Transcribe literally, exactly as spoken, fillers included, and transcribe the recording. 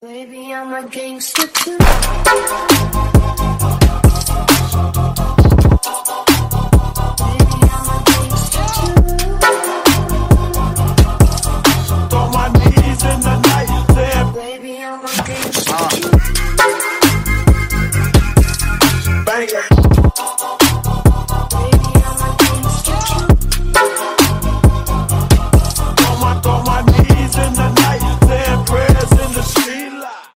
Baby, I'm a gangster too. Baby, I'm a gangster too. On my knees in the night, there. Baby, I'm a gangster too.